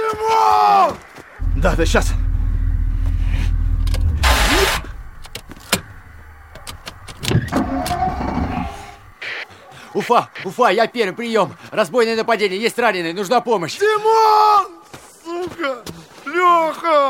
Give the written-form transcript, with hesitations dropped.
Димон! Да, сейчас. Уфа, я первый, прием. Разбойное нападение, есть раненый, нужна помощь. Димон! Сука! Леха!